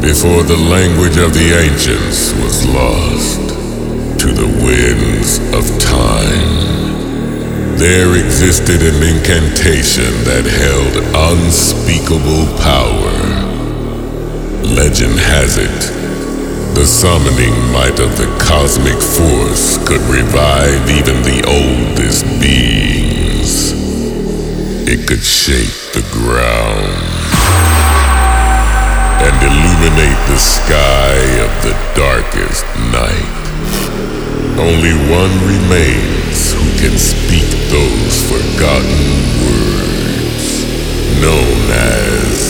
Before the language of the ancients was lost to the winds of time, there existed an incantation that held unspeakable power. Legend has it, the summoning might of the cosmic force could revive even the oldest beings. It could shake the ground and illuminate the sky of the darkest night. Only one remains who can speak those forgotten words, known as